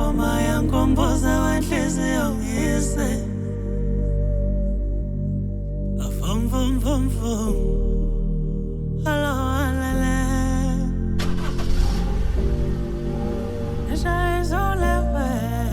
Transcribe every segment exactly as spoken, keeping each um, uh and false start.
ngoma yankomboza wenhliziyo ngiyise. Vom vom vom vom. Hello, hello. Ishaya izolewe.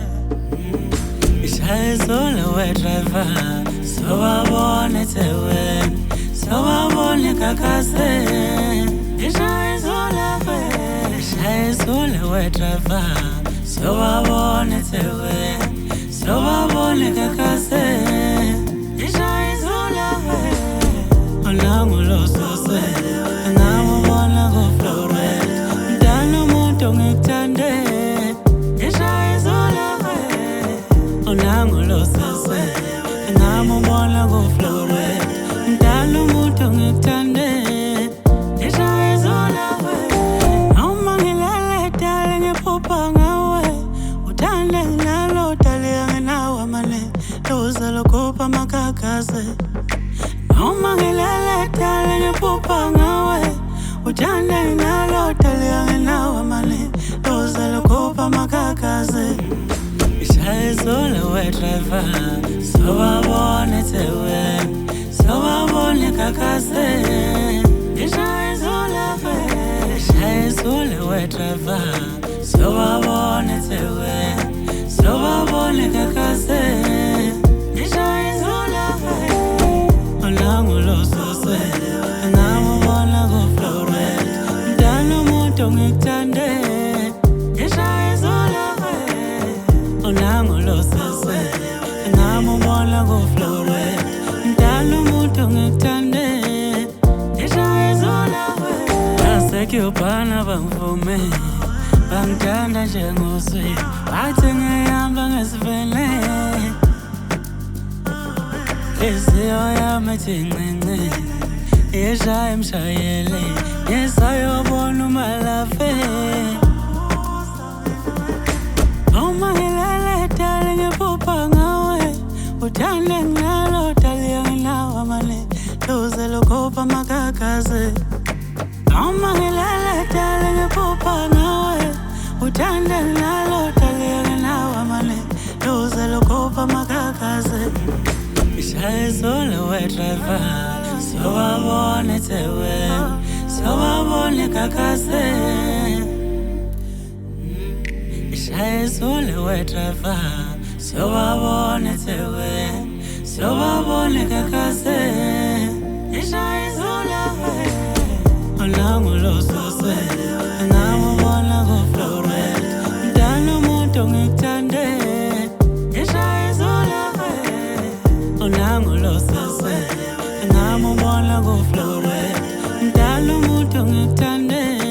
Ishaya izolewe driver. So wabone tewe. So wabone kakase. Ishaya izolewe. Ishaya izolewe driver. So wabone tewe. So wabone kakase. Ishaya izolewe. Nangu lo sose, nangu bona go flore. Dano muto ngitande, isha izola we. Nangu lo sose, nangu bona go flore. Dano muto ngitande, isha izola we. Naumangilele tale ngepopa ngawe, utande nalo tale nginawa mane, loza lokopa makakase. Naumangilele tale ngepopa ngawe, utande nalo tale nginawa mane, loza lokopa makakase. Ishaya izolewe driver, so wabone tewe, so wabone kakase. Ishaya izolewe, ishaya izolewe driver, so wabone tewe, so wabone kakase. Ishaya izolewe. Nangu lo sose, nangu bona go flore. Dano muto ngitande, isha izolewe. Nangu lo sose, nangu bona go flore. Dano muto ngitande, isha izolewe. Aseki upana bangvume, bangtanda njengoswe. Bathi ngiyamba ngesivele. Isiyo yami thincinci, ishaya imshayele, ngisayobona umalafe. Naumangilele tale ngepopa ngawe, utande nginalo tale nginawa mane, loze lokopa makakase. Naumangilele tale ngepopa ngawe, utande nginalo tale nginawa mane, loze lokopa makakase. Ishaya izolewe driver, so wabone tewe, so wabone kakase. Ishaya izolewe driver, so wabone tewe, so wabone kakase. Ishaya izolewe. Nangu lo sose, nangu bona go flore. Dano muto ngitande, ishaya izolewe. Nangu lo sose, nangu bona go flore. Dano muto ngitande.